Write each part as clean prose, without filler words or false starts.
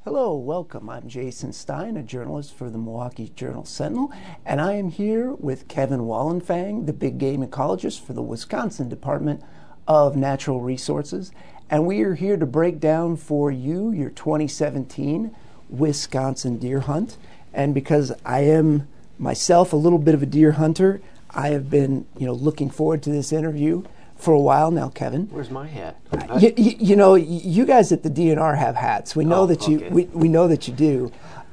Hello, welcome. I'm Jason Stein, a journalist for the Milwaukee Journal-Sentinel, and I am here with Kevin Wallenfang, the big game ecologist for the Wisconsin Department of Natural Resources. And we are here to break down for you your 2017 Wisconsin deer hunt. And because I am myself a little bit of a deer hunter, I have been, looking forward to this interview for a while now, Kevin. Where's my hat? You guys at the DNR have hats. We know that you. Okay. We know that you do.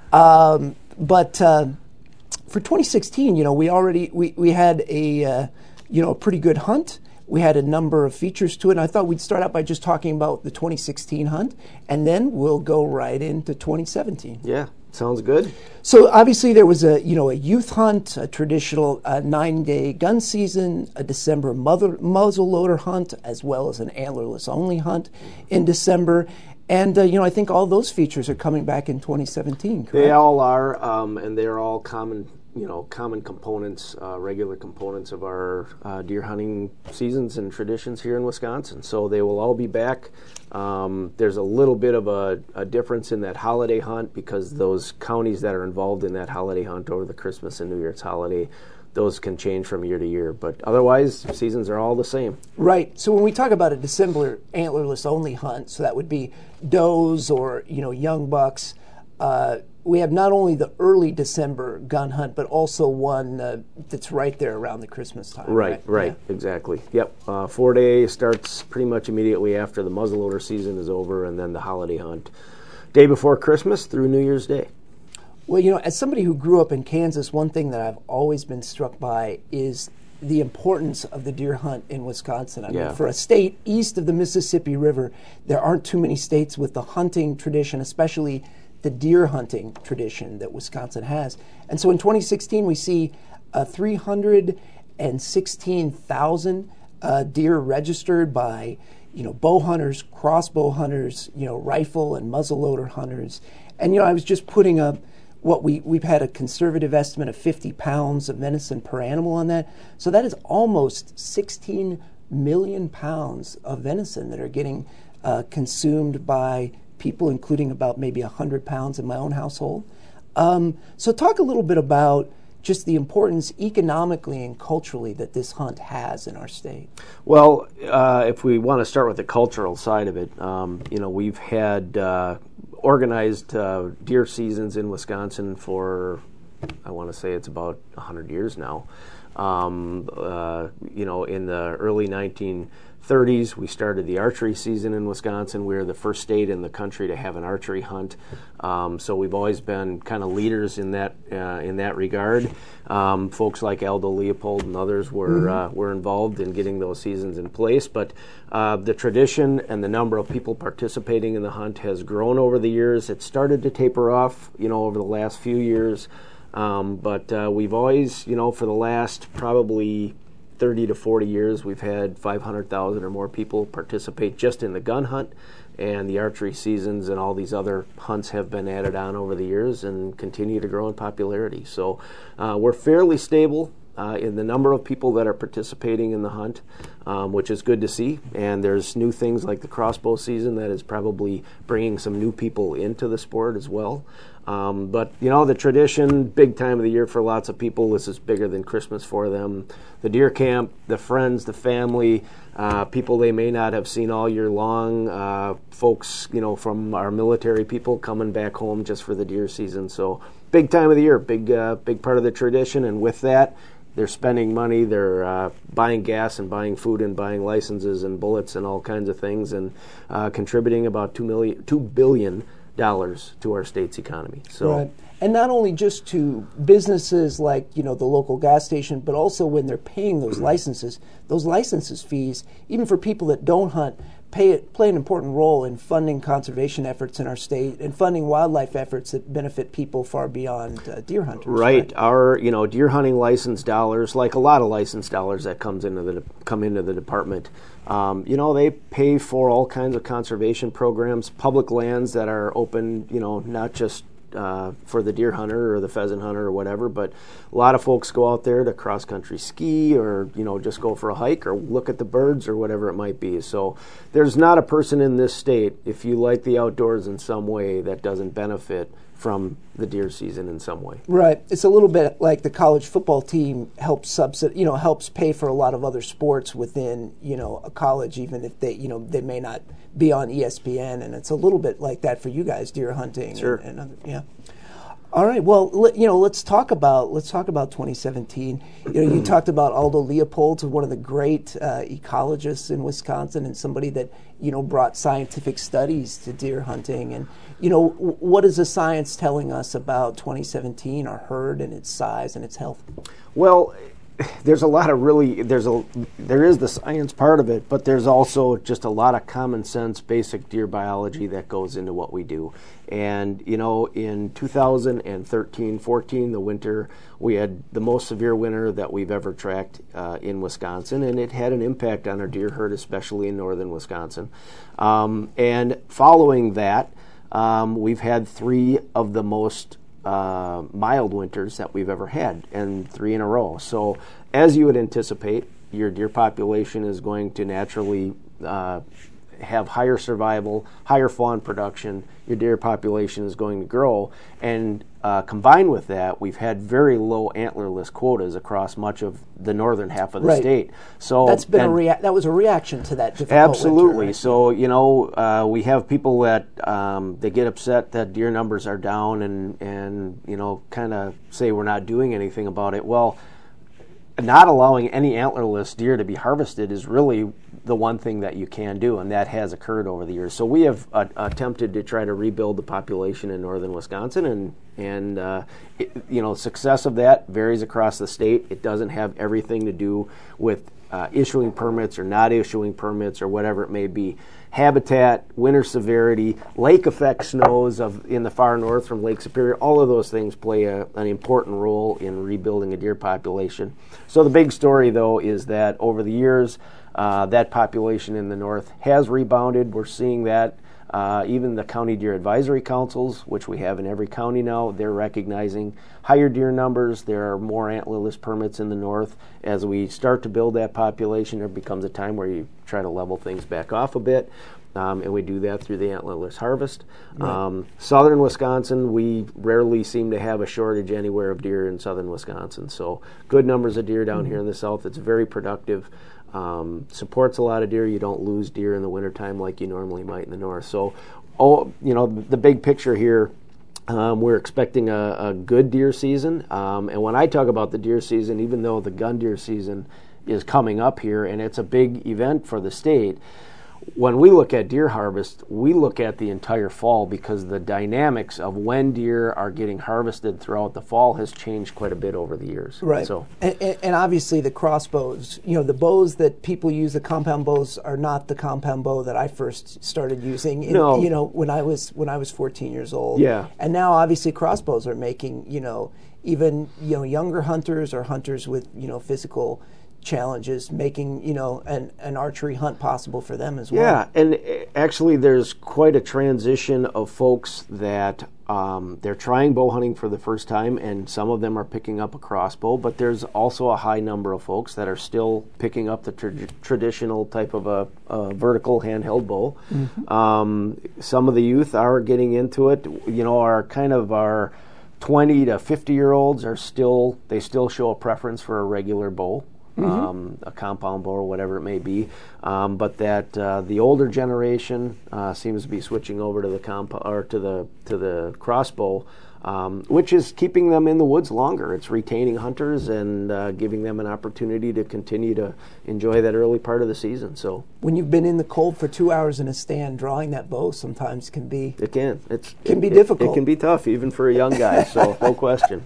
But for 2016, we had a pretty good hunt. We had a number of features to it, and I thought we'd start out by just talking about the 2016 hunt, and then we'll go right into 2017. Yeah, sounds good. So obviously there was a youth hunt, a traditional 9-day gun season, a December muzzleloader hunt, as well as an antlerless only hunt in December. And I think all those features are coming back in 2017. Correct? They all are, and they're all common components, regular components of our deer hunting seasons and traditions here in Wisconsin. So they will all be back. There's a little bit of a difference in that holiday hunt because those counties that are involved in that holiday hunt over the Christmas and New Year's holiday, those can change from year to year. But otherwise, seasons are all the same. Right. So when we talk about a December antlerless only hunt, so that would be does or young bucks. We have not only the early December gun hunt, but also one that's right there around the Christmas time. Right, Yeah. exactly. Yep. 4-day starts pretty much immediately after the muzzleloader season is over, and then the holiday hunt, day before Christmas through New Year's Day. Well, as somebody who grew up in Kansas, one thing that I've always been struck by is the importance of the deer hunt in Wisconsin. I mean, for a state east of the Mississippi River, there aren't too many states with the hunting tradition, especially the deer hunting tradition that Wisconsin has. And so in 2016, we see 316,000 deer registered by, bow hunters, crossbow hunters, rifle and muzzleloader hunters. And, I was just putting up what we've had a conservative estimate of 50 pounds of venison per animal on that. So that is almost 16 million pounds of venison that are getting consumed by people, including about maybe 100 pounds in my own household. So talk a little bit about just the importance economically and culturally that this hunt has in our state. Well, if we want to start with the cultural side of it, we've had organized deer seasons in Wisconsin for, I want to say it's about 100 years now. In the early 1930s, we started the archery season in Wisconsin. We were the first state in the country to have an archery hunt. So we've always been kind of leaders in that regard. Folks like Aldo Leopold and others were involved in getting those seasons in place. But the tradition and the number of people participating in the hunt has grown over the years. It started to taper off, over the last few years. But we've always, for the last probably 30 to 40 years, we've had 500,000 or more people participate just in the gun hunt, and the archery seasons and all these other hunts have been added on over the years and continue to grow in popularity. So we're fairly stable in the number of people that are participating in the hunt, which is good to see. And there's new things like the crossbow season that is probably bringing some new people into the sport as well. But the tradition, big time of the year for lots of people. This is bigger than Christmas for them. The deer camp, the friends, the family, people they may not have seen all year long, folks, from our military people coming back home just for the deer season. So big time of the year, big part of the tradition. And with that, they're spending money, they're buying gas and buying food and buying licenses and bullets and all kinds of things, and contributing about $2 billion to our state's economy. So, right. And not only just to businesses like the local gas station, but also when they're paying those licenses fees, even for people that don't hunt, play an important role in funding conservation efforts in our state and funding wildlife efforts that benefit people far beyond deer hunters. Right. Our deer hunting license dollars, like a lot of license dollars that come into the department, they pay for all kinds of conservation programs, public lands that are open, not just for the deer hunter or the pheasant hunter or whatever, but a lot of folks go out there to cross-country ski or, just go for a hike or look at the birds or whatever it might be. So there's not a person in this state, if you like the outdoors in some way, that doesn't benefit from the deer season in some way. Right. It's a little bit like the college football team helps helps pay for a lot of other sports within, a college, even if they may not be on ESPN, and it's a little bit like that for you guys, deer hunting. Sure. And other, yeah. All right. Well, let's talk about 2017. You talked about Aldo Leopold, one of the great ecologists in Wisconsin, and somebody that brought scientific studies to deer hunting. And what is the science telling us about 2017, our herd and its size and its health? Well, there's a lot of there is the science part of it, but there's also just a lot of common sense, basic deer biology that goes into what we do. And, in 2013-14, the winter, we had the most severe winter that we've ever tracked in Wisconsin, and it had an impact on our deer herd, especially in northern Wisconsin. And following that, we've had 3 of the most mild winters that we've ever had, and 3 in a row. So as you would anticipate, your deer population is going to naturally have higher survival, higher fawn production. Your deer population is going to grow, and combined with that, we've had very low antlerless quotas across much of the northern half of the state. So that's been that was a reaction to that difficult absolutely. winter, right? So we have people that they get upset that deer numbers are down, and kind of say we're not doing anything about it. Well, not allowing any antlerless deer to be harvested is really the one thing that you can do, and that has occurred over the years. So we have attempted to try to rebuild the population in northern Wisconsin, and success of that varies across the state. It doesn't have everything to do with issuing permits or not issuing permits or whatever it may be. Habitat, winter severity, lake effect snows in the far north from Lake Superior, all of those things play an important role in rebuilding a deer population. So the big story, though, is that over the years, that population in the north has rebounded. We're seeing that. Even the county deer advisory councils, which we have in every county now, they're recognizing higher deer numbers. There are more antlerless permits in the north. As we start to build that population, there becomes a time where you try to level things back off a bit, and we do that through the antlerless harvest. Right. Southern Wisconsin, we rarely seem to have a shortage anywhere of deer in southern Wisconsin. So good numbers of deer down here in the south. It's very productive. Supports a lot of deer. You don't lose deer in the wintertime like you normally might in the north. So, the big picture here, we're expecting a good deer season. And when I talk about the deer season, even though the gun deer season is coming up here and it's a big event for the state, when we look at deer harvest, we look at the entire fall because the dynamics of when deer are getting harvested throughout the fall has changed quite a bit over the years. Right. So, and obviously the crossbows, the bows that people use, the compound bows, are not the compound bow that I first started using. When I was 14 years old. Yeah. And now obviously crossbows are making even younger hunters or hunters with physical challenges, making an archery hunt possible for them as well. Yeah, and actually there's quite a transition of folks that they're trying bow hunting for the first time, and some of them are picking up a crossbow, but there's also a high number of folks that are still picking up the traditional type of a vertical handheld bow. Mm-hmm. Some of the youth are getting into it. Our 20 to 50-year-olds they still show a preference for a regular bow. Mm-hmm. A compound bow or whatever it may be, but that the older generation seems to be switching over to the crossbow, which is keeping them in the woods longer. It's retaining hunters and giving them an opportunity to continue to enjoy that early part of the season. So when you've been in the cold for 2 hours in a stand, drawing that bow sometimes can be difficult. It can be tough even for a young guy. So no question.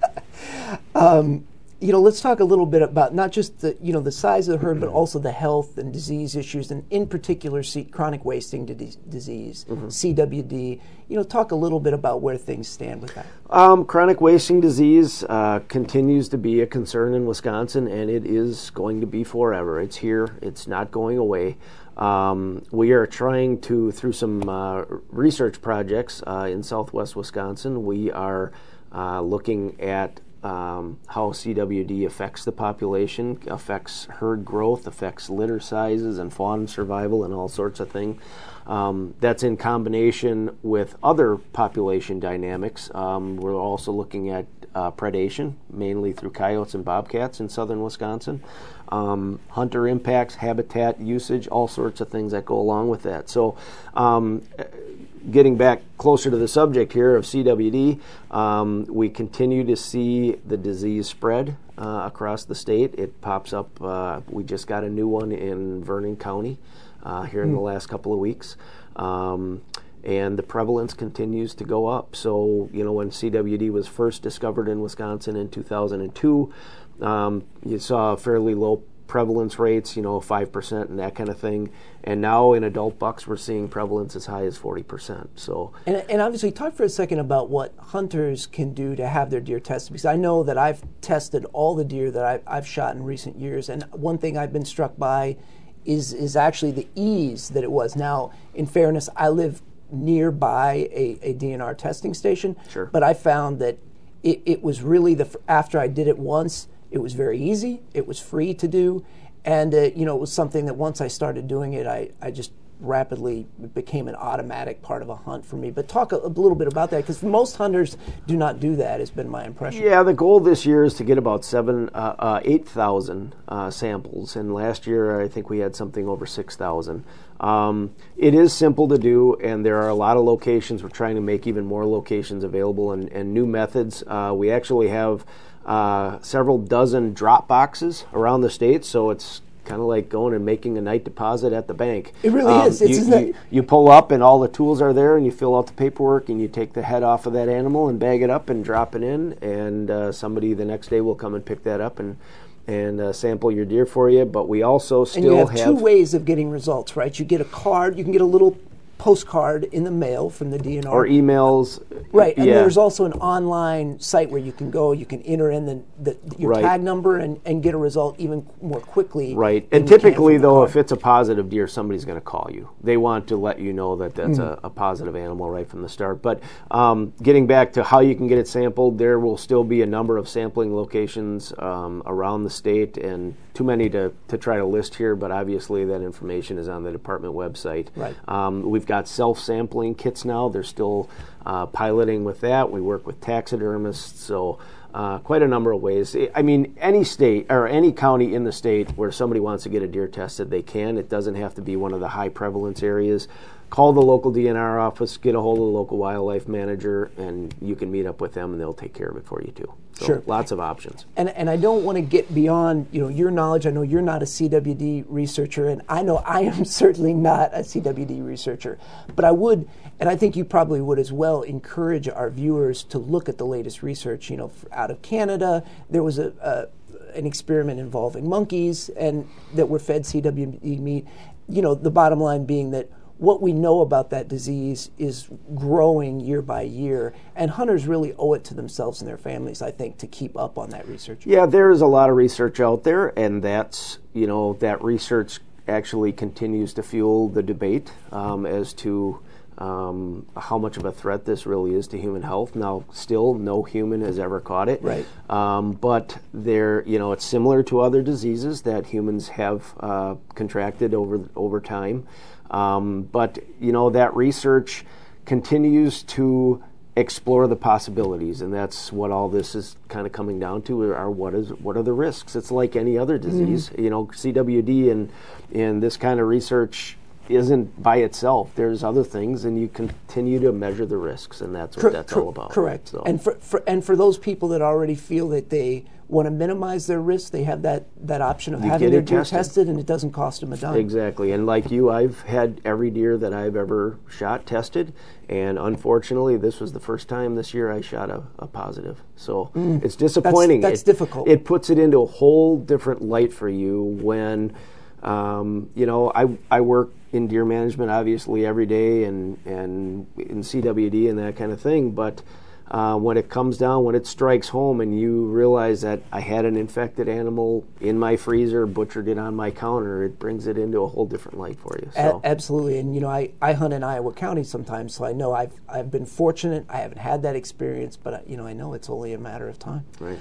Let's talk a little bit about not just the size of the herd, but also the health and disease issues, and in particular chronic wasting disease, mm-hmm. CWD. Talk a little bit about where things stand with that. Chronic wasting disease continues to be a concern in Wisconsin, and it is going to be forever. It's here. It's not going away. We are trying to, through some research projects in southwest Wisconsin, we are looking at how CWD affects the population, affects herd growth, affects litter sizes and fawn survival and all sorts of things. That's in combination with other population dynamics. We're also looking at predation, mainly through coyotes and bobcats in southern Wisconsin. Hunter impacts, habitat usage, all sorts of things that go along with that. So getting back closer to the subject here of CWD, we continue to see the disease spread across the state. It pops up. We just got a new one in Vernon County here in the last couple of weeks. And the prevalence continues to go up. So, when CWD was first discovered in Wisconsin in 2002, you saw fairly low prevalence rates, 5% and that kind of thing. And now in adult bucks, we're seeing prevalence as high as 40%. So, and obviously, talk for a second about what hunters can do to have their deer tested, because I know that I've tested all the deer that I've shot in recent years, and one thing I've been struck by is actually the ease that it was. Now, in fairness, I live nearby a DNR testing station, Sure. But I found that it was really after I did it once, it was very easy, it was free to do, and it was something that once I started doing it, I just rapidly became an automatic part of a hunt for me. But talk a little bit about that, because most hunters do not do that, has been my impression. Yeah, the goal this year is to get about 8,000 samples, and last year I think we had something over 6,000. It is simple to do, and there are a lot of locations. We're trying to make even more locations available and new methods. We actually have several dozen drop boxes around the state, so it's kind of like going and making a night deposit at the bank. It really is. You pull up and all the tools are there, and you fill out the paperwork, and you take the head off of that animal and bag it up and drop it in, and somebody the next day will come and pick that up and sample your deer for you. But we also still and you have two ways of getting results, right? You get a card, you can get a little postcard in the mail from the DNR. Or emails. Right, and yeah. there's also an online site where you can go, you can enter in your Right. tag number and get a result even more quickly. Right, than and you can typically, from the though, card. if it's a positive deer, somebody's going to call you. They want to let you know that that's a positive animal right from the start. But getting back to how you can get it sampled, there will still be a number of sampling locations around the state, and too many to try to list here, but obviously that information is on the department website. Right. We've got self-sampling kits now. They're still piloting with that. We work with taxidermists, so quite a number of ways. I mean, any state or any county in the state where somebody wants to get a deer tested, they can. It doesn't have to be one of the high prevalence areas. Call the local DNR office, get a hold of the local wildlife manager, and you can meet up with them, and they'll take care of it for you too. So Sure. Lots of options. And I don't want to get beyond your knowledge. I know you're not a CWD researcher, and I know I am certainly not a CWD researcher. But I would, and I think you probably would as well, encourage our viewers to look at the latest research. Out of Canada, there was an experiment involving monkeys and that were fed CWD meat. The bottom line being that what we know about that disease is growing year by year, and hunters really owe it to themselves and their families, I think, to keep up on that research. Yeah, there is a lot of research out there, and that's, that research actually continues to fuel the debate as to how much of a threat this really is to human health. Now, still, no human has ever caught it. Right. But it's similar to other diseases that humans have contracted over time. But that research continues to explore the possibilities, and that's what all this is kind of coming down to. What are the risks? It's like any other disease. CWD and this kind of research isn't by itself. There's other things, and you continue to measure the risks, and that's what that's all about. Correct. So. And for those people that already feel that they want to minimize their risk, they have that option of having their deer tested, and it doesn't cost them a dime. Exactly. And like you, I've had every deer that I've ever shot tested, and unfortunately, this was the first time this year I shot a positive. So it's disappointing. That's difficult. It puts it into a whole different light for you when, I work in deer management obviously every day and in CWD and that kind of thing, but when it comes down, when it strikes home, and you realize that I had an infected animal in my freezer, butchered it on my counter, it brings it into a whole different light for you. So. Absolutely, and you know, I hunt in Iowa County sometimes, so I know I've been fortunate. I haven't had that experience, but you know, I know it's only a matter of time. Right.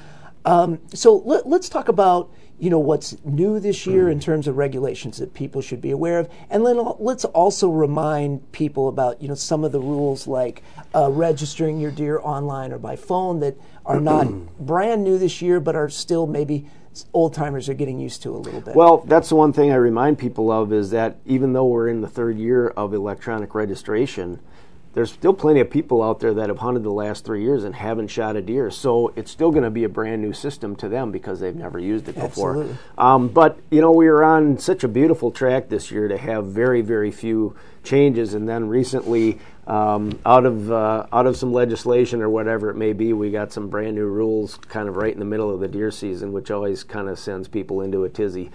So let's talk about, you know, what's new this year in terms of regulations that people should be aware of, and then let's also remind people about, you know, some of the rules like registering your deer online or by phone that are not brand new this year, but are still maybe old timers are getting used to a little bit. Well, that's the one thing I remind people of, is that even though we're in the third year of electronic registration, there's still plenty of people out there that have hunted the last 3 years and haven't shot a deer. So it's still going to be a brand new system to them because they've never used it before. Absolutely. But, you know, we were on such a beautiful track this year to have very, very few changes. And then recently, out of some legislation or whatever it may be, we got some brand new rules kind of right in the middle of the deer season, which always kind of sends people into a tizzy.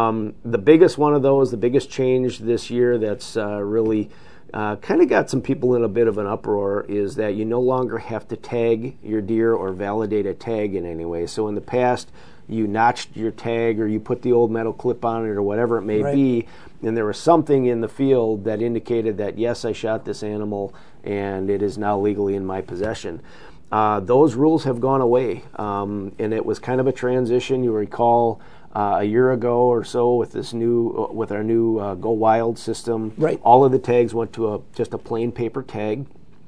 The biggest one of those, the biggest change this year that's really kind of got some people in a bit of an uproar, is that you no longer have to tag your deer or validate a tag in any way. So in the past, you notched your tag or you put the old metal clip on it or whatever it may be, and there was something in the field that indicated that, yes, I shot this animal and it is now legally in my possession. Those rules have gone away, and it was kind of a transition. You recall a year ago or so with our new Go Wild system. Right. All of the tags went to just a plain paper tag.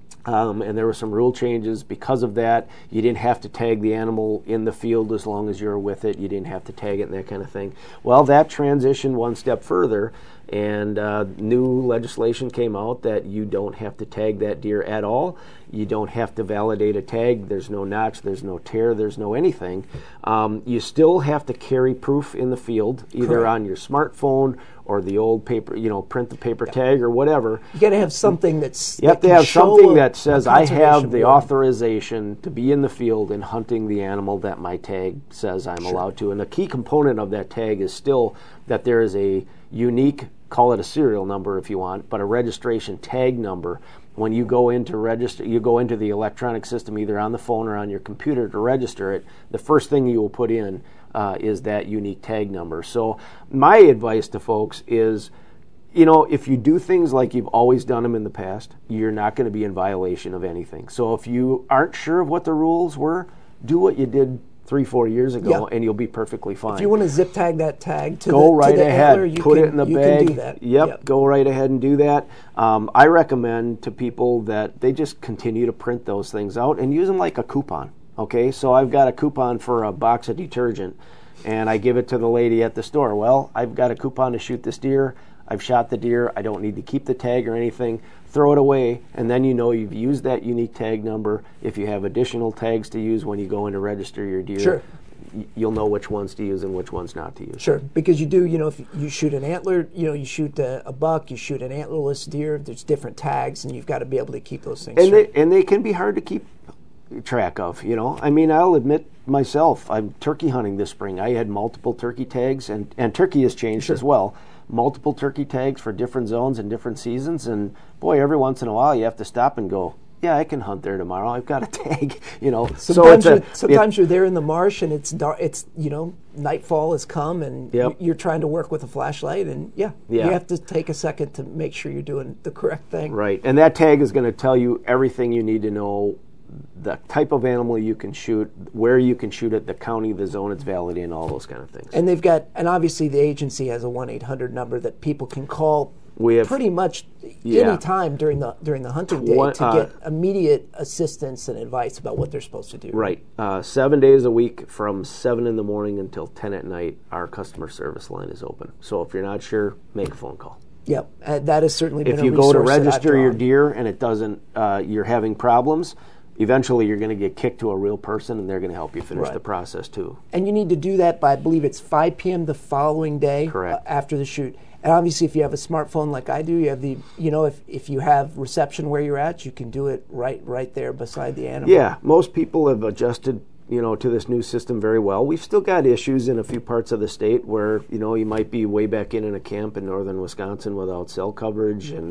And there were some rule changes because of that. You didn't have to tag the animal in the field as long as you were with it. You didn't have to tag it and that kind of thing. Well, that transitioned one step further, and new legislation came out that you don't have to tag that deer at all. You don't have to validate a tag. There's no notch, there's no tear, there's no anything. You still have to carry proof in the field, either on your smartphone or the old paper, you know, print the paper tag or whatever. You got to have something that's. You have to have something that says I have the authorization to be in the field and hunting the animal that my tag says I'm allowed to. And the key component of that tag is still that there is a unique, call it a serial number if you want, but a registration tag number. When you go into register, you go into the electronic system either on the phone or on your computer to register it. The first thing you will put in is that unique tag number. So my advice to folks is, you know, if you do things like you've always done them in the past, you're not going to be in violation of anything. So if you aren't sure of what the rules were, do what you did 3-4 years ago, and you'll be perfectly fine. If you want to zip tag that tag to go right the ahead, antler, put it in the bag. Can do that. Yep, go right ahead and do that. I recommend to people that they just continue to print those things out and use them like a coupon. Okay, so I've got a coupon for a box of detergent, and I give it to the lady at the store. Well, I've got a coupon to shoot this deer. I've shot the deer. I don't need to keep the tag or anything. Throw it away, and then you know you've used that unique tag number. If you have additional tags to use when you go in to register your deer, you'll know which ones to use and which ones not to use. Sure, because you do, you know, if you shoot an antler, you know, you shoot a buck, you shoot an antlerless deer, there's different tags, and you've got to be able to keep those things straight. And they can be hard to keep track of, you know. I mean, I'll admit myself, I'm turkey hunting this spring. I had multiple turkey tags, and turkey has changed as well. Multiple turkey tags for different zones and different seasons, and boy, every once in a while you have to stop and go, yeah, I can hunt there tomorrow. I've got a tag, you know. Sometimes you're there in the marsh and it's dark. It's, you know, nightfall has come and you're trying to work with a flashlight, and you have to take a second to make sure you're doing the correct thing. Right, and that tag is going to tell you everything you need to know. The type of animal you can shoot, where you can shoot it, the county, the zone it's valid in, all those kind of things. And they've got, and obviously the agency has a 1-800 number that people can call pretty much any time during the hunting day to get immediate assistance and advice about what they're supposed to do. Right. 7 days a week from 7 in the morning until 10 at night, our customer service line is open. So if you're not sure, make a phone call. Yep, that has certainly been a resource. If you go to register your deer and it doesn't, you're having problems, eventually you're going to get kicked to a real person, and they're going to help you finish the process too. And you need to do that by, I believe it's 5 p.m. the following day after the shoot. And obviously if you have a smartphone like I do, you have the, you know, if you have reception where you're at, you can do it right there beside the animal. Yeah, most people have adjusted, you know, to this new system very well. We've still got issues in a few parts of the state where, you know, you might be way back in a camp in northern Wisconsin without cell coverage, and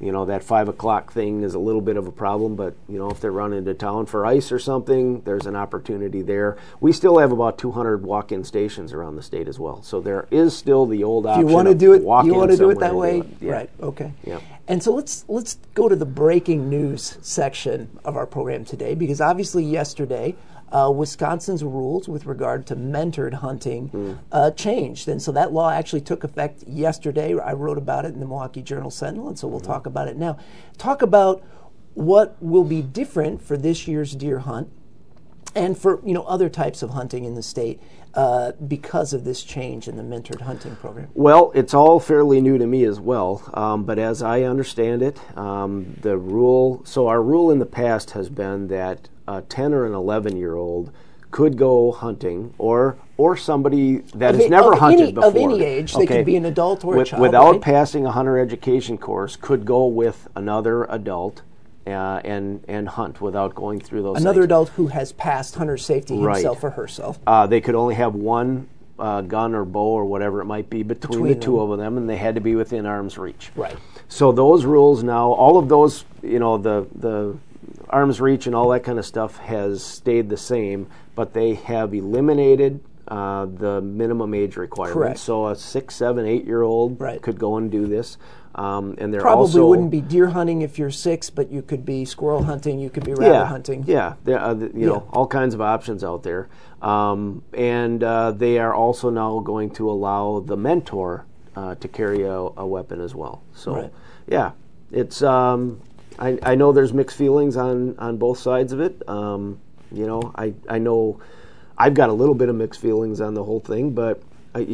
that 5 o'clock thing is a little bit of a problem, but if they're running to town for ice or something, there's an opportunity there. We still have about 200 walk-in stations around the state as well, so there is still the old option. You want to do it? You want to do it that way, yeah. Right? Okay. Yeah. And so let's go to the breaking news section of our program today, because obviously yesterday, Wisconsin's rules with regard to mentored hunting changed. And so that law actually took effect yesterday. I wrote about it in the Milwaukee Journal-Sentinel, and so we'll talk about it now. Talk about what will be different for this year's deer hunt and for other types of hunting in the state because of this change in the mentored hunting program. Well, it's all fairly new to me as well, but as I understand it, our rule in the past has been that a 10 or an 11-year-old could go hunting, or somebody that has never hunted before. Of any age, they could be an adult or a child. Without passing a hunter education course, could go with another adult and hunt without going through those Another things. adult who has passed hunter safety himself or herself. They could only have one gun or bow or whatever it might be between the two of them, and they had to be within arm's reach. Right. So those rules now, all of those, the arm's reach and all that kind of stuff has stayed the same, but they have eliminated the minimum age requirement. Correct. So a 6, 7, 8-year-old could go and do this. And they're probably also, wouldn't be deer hunting if you're 6, but you could be squirrel hunting, you could be rabbit hunting. Yeah, there are, all kinds of options out there. And they are also now going to allow the mentor to carry a weapon as well. So, yeah, it's I know there's mixed feelings on both sides of it. I know I've got a little bit of mixed feelings on the whole thing, but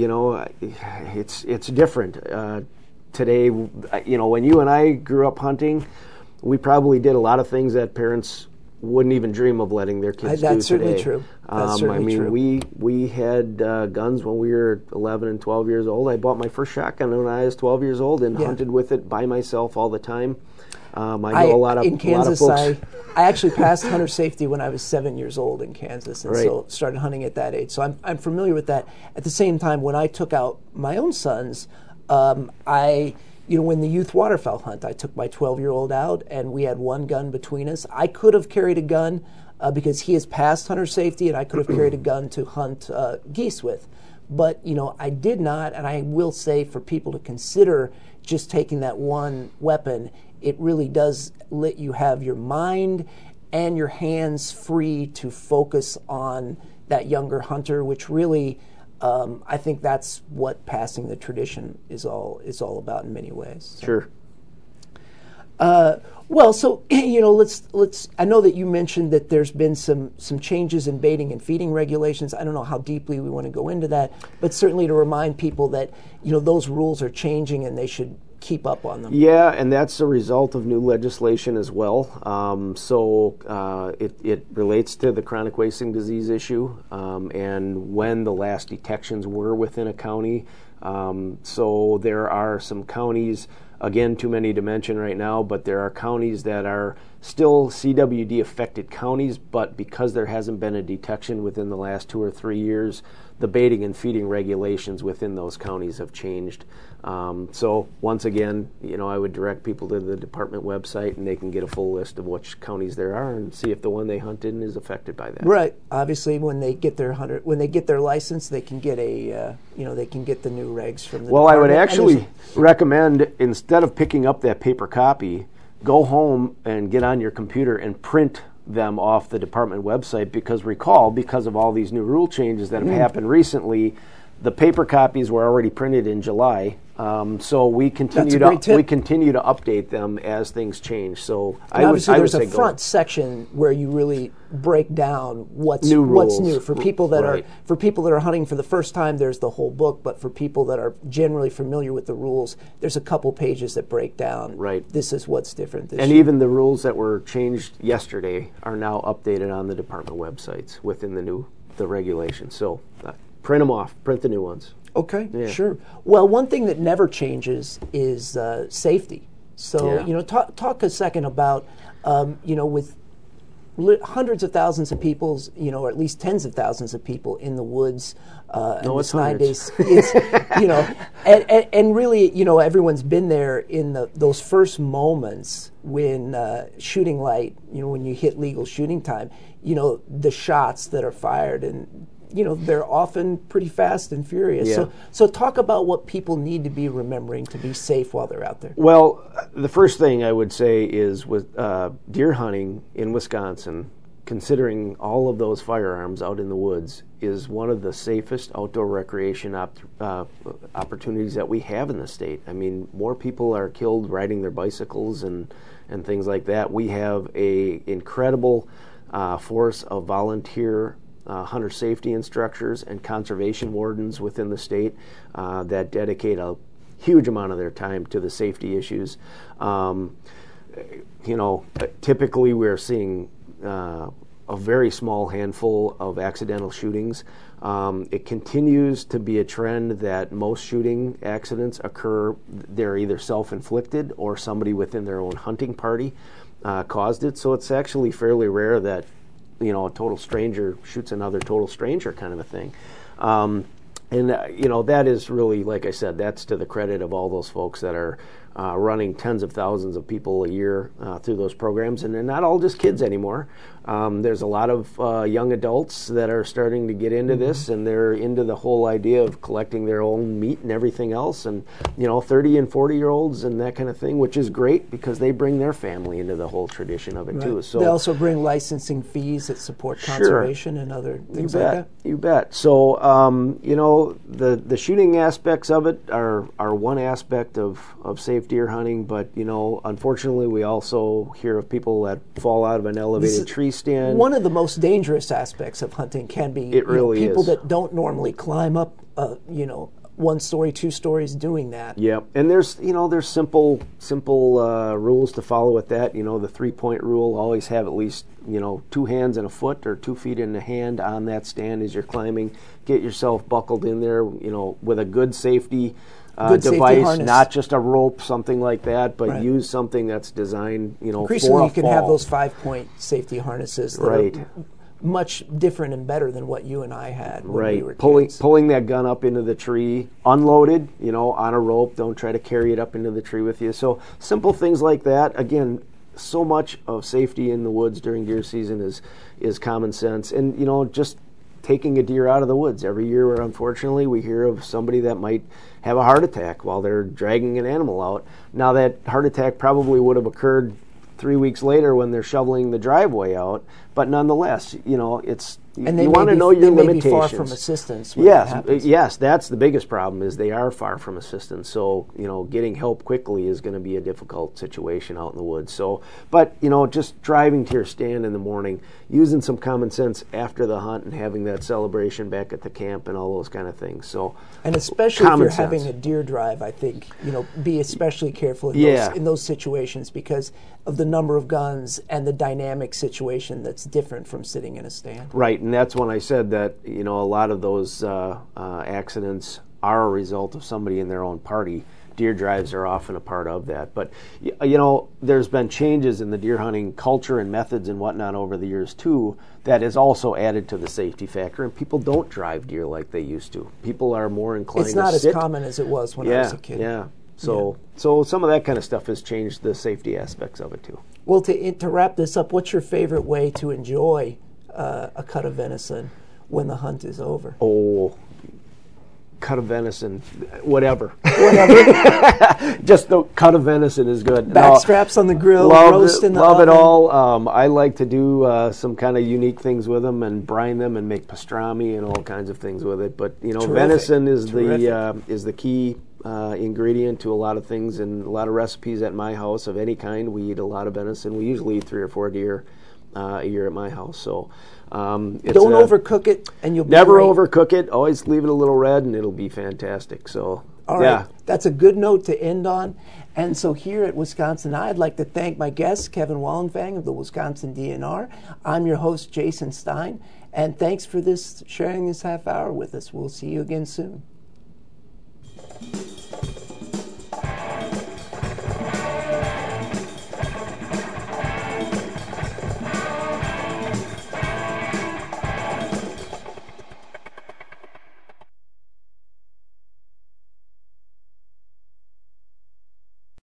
it's different. Today, when you and I grew up hunting, we probably did a lot of things that parents wouldn't even dream of letting their kids do today. That's certainly true. That's certainly true. We had guns when we were 11 and 12 years old. I bought my first shotgun when I was 12 years old and hunted with it by myself all the time. I know a lot of folks. I actually passed hunter safety when I was 7 years old in Kansas, and so started hunting at that age. So I'm familiar with that. At the same time, when I took out my own sons, when the youth waterfowl hunt, I took my 12-year-old out, and we had one gun between us. I could have carried a gun because he has passed hunter safety, and I could have carried a gun to hunt geese with. But, I did not, and I will say for people to consider just taking that one weapon, it really does let you have your mind and your hands free to focus on that younger hunter, which really, I think that's what passing the tradition is all about in many ways. So. Sure. Well, so let's. I know that you mentioned that there's been some changes in baiting and feeding regulations. I don't know how deeply we want to go into that, but certainly to remind people that those rules are changing and they should keep up on them. Yeah, and that's a result of new legislation as well. It relates to the chronic wasting disease issue and when the last detections were within a county. So there are some counties, again, too many to mention right now, but there are counties that are still CWD affected counties, but because there hasn't been a detection within the last 2 or 3 years, the baiting and feeding regulations within those counties have changed. So once again, I would direct people to the department website, and they can get a full list of which counties there are and see if the one they hunt in is affected by that. Right. Obviously, when they get their license, they can get the new regs from the department. I would actually recommend, instead of picking up that paper copy, go home and get on your computer and print them off the department website, because because of all these new rule changes that have happened recently, the paper copies were already printed in July. So we continue to update them as things change. So there's a front section where you really break down what's new for people that are hunting for the first time. There's the whole book, but for people that are generally familiar with the rules, there's a couple pages that break down. Right. This is what's different this year. And even the rules that were changed yesterday are now updated on the department websites within the regulations. So print them off. Print the new ones. Okay, sure. Well, one thing that never changes is safety. So, talk a second about, with hundreds of thousands of people, or at least tens of thousands of people in the woods. No, it's 9 hundreds. days. It's, and really, everyone's been there in those first moments when shooting light, when you hit legal shooting time, the shots that are fired, and they're often pretty fast and furious. Yeah. So talk about what people need to be remembering to be safe while they're out there. Well, the first thing I would say is with deer hunting in Wisconsin, considering all of those firearms out in the woods, is one of the safest outdoor recreation opportunities that we have in the state. I mean, more people are killed riding their bicycles and things like that. We have a incredible force of volunteer hunter safety instructors and conservation wardens within the state that dedicate a huge amount of their time to the safety issues. Typically we're seeing a very small handful of accidental shootings. It continues to be a trend that most shooting accidents occur, they're either self-inflicted or somebody within their own hunting party caused it. So it's actually fairly rare that a total stranger shoots another total stranger kind of a thing. That is really, like I said, that's to the credit of all those folks that are running tens of thousands of people a year through those programs. And they're not all just kids anymore. There's a lot of young adults that are starting to get into this, and they're into the whole idea of collecting their own meat and everything else. And, 30 and 40-year-olds and that kind of thing, which is great because they bring their family into the whole tradition of it, too. So they also bring licensing fees that support conservation and other things like that. You bet. So, the shooting aspects of it are one aspect of safe deer hunting, but, unfortunately we also hear of people that fall out of an elevated tree stand. One of the most dangerous aspects of hunting can be people that don't normally climb up, 1 story, 2 stories doing that. Yep, and there's simple rules to follow with that. The 3-point rule: always have at least 2 hands and a foot, or 2 feet and a hand on that stand as you're climbing. Get yourself buckled in there, with a good safety device, not just a rope, something like that, but use something that's designed, Increasingly, for a you can fall. have those 5-point safety harnesses that are much different and better than what you and I had when we were kids. Pulling that gun up into the tree, unloaded, on a rope. Don't try to carry it up into the tree with you. So simple things like that. Again, so much of safety in the woods during deer season is common sense, and just taking a deer out of the woods. Every year, unfortunately, we hear of somebody that might have a heart attack while they're dragging an animal out. Now, that heart attack probably would have occurred 3 weeks later when they're shoveling the driveway out, but nonetheless, it's and you want to know your limitations. They may be far from assistance when that happens. Yes, that's the biggest problem, is they are far from assistance. So, getting help quickly is going to be a difficult situation out in the woods. So, but, just driving to your stand in the morning, using some common sense after the hunt, and having that celebration back at the camp and all those kind of things. So, and especially if you're having a deer drive, I think, be especially careful in those situations because of the number of guns and the dynamic situation that's different from sitting in a stand. Right, and that's when I said that, a lot of those accidents are a result of somebody in their own party. Deer drives are often a part of that. But, there's been changes in the deer hunting culture and methods and whatnot over the years, too, that has also added to the safety factor. And people don't drive deer like they used to. People are more inclined to sit. It's not as common as it was when I was a kid. Yeah. So some of that kind of stuff has changed the safety aspects of it, too. Well, to wrap this up, what's your favorite way to enjoy a cut of venison when the hunt is over? Oh, cut of venison, whatever. Just the cut of venison is good. Back straps on the grill, roast in the oven. Love it all. I like to do some kind of unique things with them and brine them and make pastrami and all kinds of things with it. But venison is the key ingredient to a lot of things and a lot of recipes at my house of any kind. We eat a lot of venison. We usually eat 3 or 4 deer a year at my house. So don't overcook it, and you'll be never great. Overcook it. Always leave it a little red, and it'll be fantastic. So all right, that's a good note to end on. And so here at Wisconsin Eye, I'd like to thank my guest, Kevin Wallenfang of the Wisconsin DNR. I'm your host, Jason Stein, and thanks for sharing this half hour with us. We'll see you again soon.